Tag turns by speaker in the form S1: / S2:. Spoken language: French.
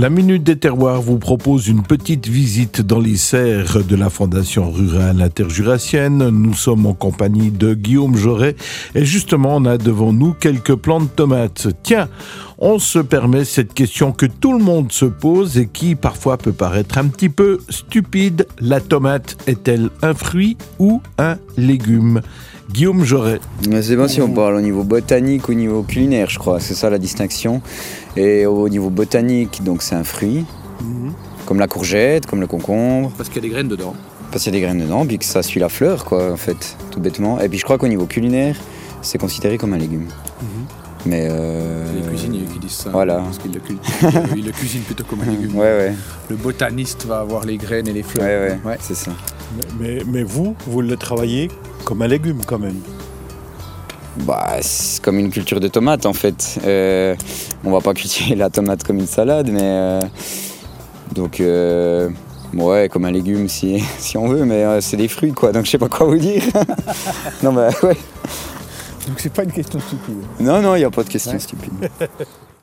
S1: La Minute des Terroirs vous propose une petite visite dans les serres de la Fondation Rurale Interjurassienne. Nous sommes en compagnie de Guillaume Joret et justement on a devant nous quelques plants de tomates. Tiens, on se permet cette question que tout le monde se pose et qui parfois peut paraître un petit peu stupide. La tomate est-elle un fruit ou un légume ? Guillaume Joret.
S2: C'est bon si on parle au niveau botanique, au niveau culinaire, je crois. C'est ça la distinction. Et au niveau botanique, donc c'est un fruit, comme la courgette, comme le concombre.
S3: Parce qu'il y a des graines dedans.
S2: Parce qu'il y a des graines dedans, puis que ça suit la fleur, quoi, en fait, tout bêtement. Et puis je crois qu'au niveau culinaire, c'est considéré comme un légume. Mais
S3: C'est les cuisiniers qui disent ça.
S2: Voilà.
S3: Parce qu'ils le cuisinent plutôt comme un légume.
S2: Ouais.
S3: Le botaniste va avoir les graines et les fleurs.
S2: Ouais, c'est ça.
S4: Mais vous le travaillez comme un légume quand même.
S2: Bah, c'est comme une culture de tomates en fait. On va pas cultiver la tomate comme une salade, mais donc ouais, comme un légume si on veut, mais c'est des fruits quoi. Donc je sais pas quoi vous dire. Non bah ouais.
S3: Donc c'est pas une question stupide.
S2: Non, il y a pas de question stupide.